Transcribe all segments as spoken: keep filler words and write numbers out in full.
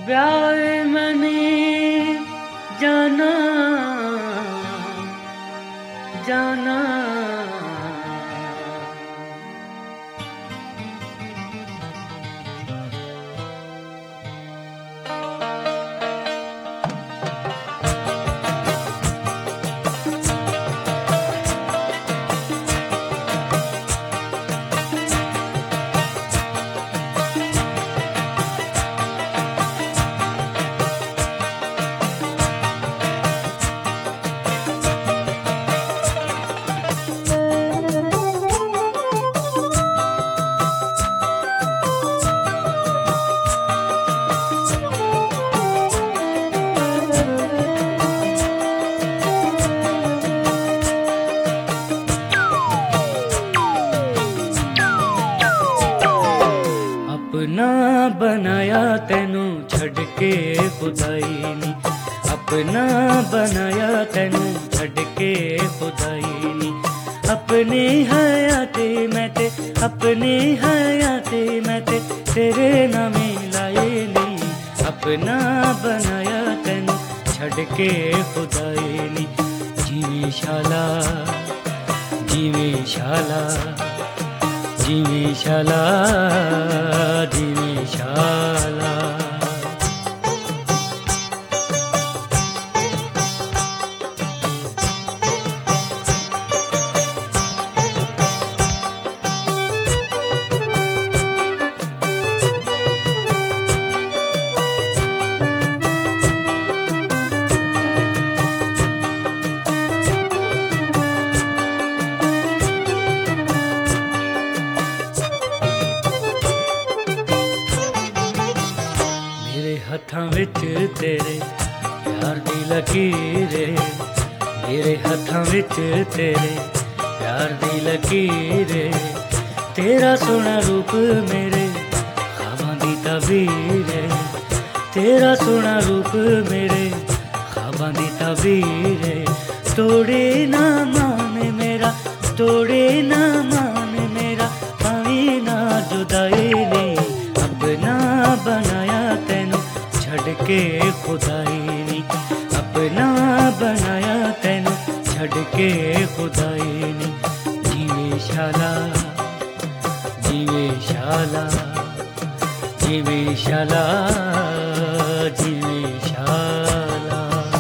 ब्याह मैंने जाना जाना अपना बनाया तेनू छड़ के खुदाई नी, अपना बनाया तेनू छड़ के खुदाई नी। अपनी हयाती मैं ते अपनी हयाती मैं ते तेरे नामे लाए नी। अपना बनाया तेनू छड़ के खुदाई नी। जीवे शाला जीवे शाला जीवे शाला जीवे शाला। हत्थां विच तेरे प्यार दी लकीरे, मेरे हत्थां विच तेरे प्यार दी लकीरे। तेरा सोना रूप मेरे ख्वाबां दी तबीर है, तेरा सोना रूप मेरे ख्वाबां दी तबीर है। तोड़े ना मान मेरा तोड़े ना मान मेरा पावी ना जुदाई नी। अपना बनाया तेनू छड़ के खुदाई नी, अपना बनाया तेनू छड़ के खुदाई नी। जीवे शाला जीवे शाला जीवे शाला जीवे शाला।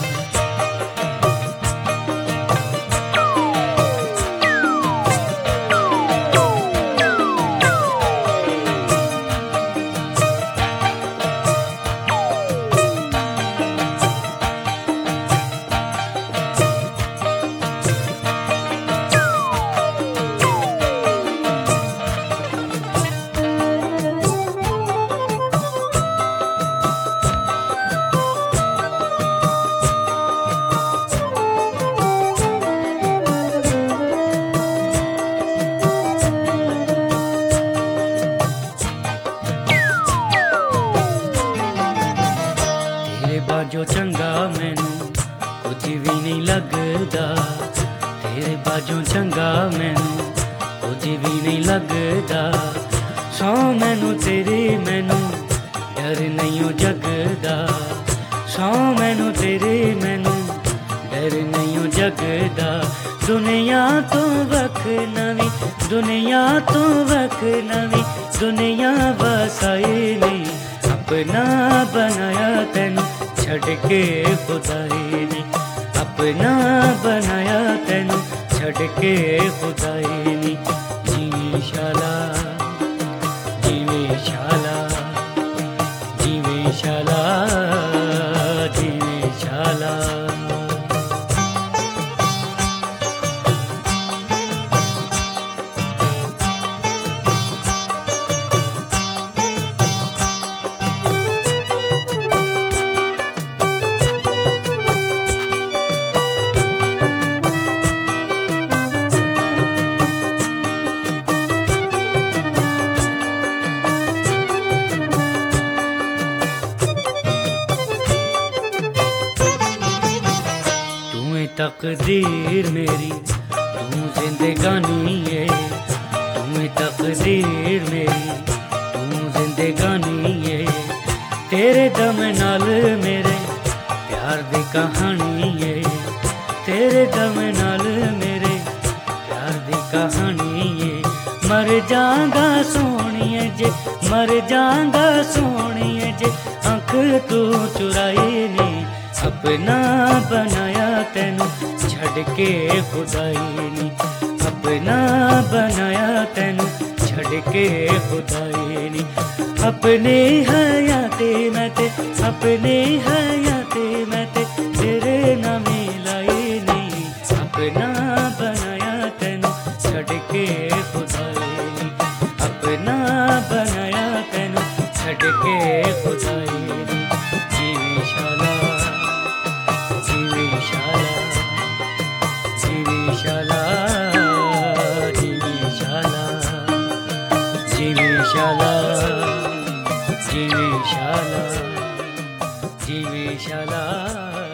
बाजो चंगा मैनू कुछ भी नहीं लगदा, तेरे बाजो चंगा मैनू कुछ भी नहीं लगदा। सौ मैनू तेरी मैनू डर नहीं हो जगदा, सौ मैनू तेरी मैनू डर नहीं हो जगदा। दुनिया तो वख नवी दुनिया तो वख नवी दुनिया वसाई नी। अपना बनाया तेनू छड़ के खुदाई नी, अपना बनाया तेनू छड़ के खुदाई नी। जीवे शाला जीवे शाला जीवे शाला जीवे शाला। तकदीर मेरी तू जिंदगानी है, तू तकदीर मेरी तू जिंदगानी है। तेरे दम नाल मेरे प्यार दी कहानी है, तेरे दम नाल मेरे प्यार दी कहानी है। मर जांगा सोनिए जे, मर जांगा सोनिए जे अख तू चुराई नी। अपना बनाया तेनू छड़ के खुदाई नी, अपना बनाया तेनू छड़ के खुदाई नी। अपने हयाते मैं ते, अपने हयाते मैं ते तेरे नाम लाई नी। अपना बनाया तेनू छड़ के खुदाई नी, अपना बनाया तेनू छड़ के खुदाई नी। जीवी शाला, जीवी शाला, जीवी शाला, जीवी शाला, जीवी शाला, जीवी शाला, जीवी शाला।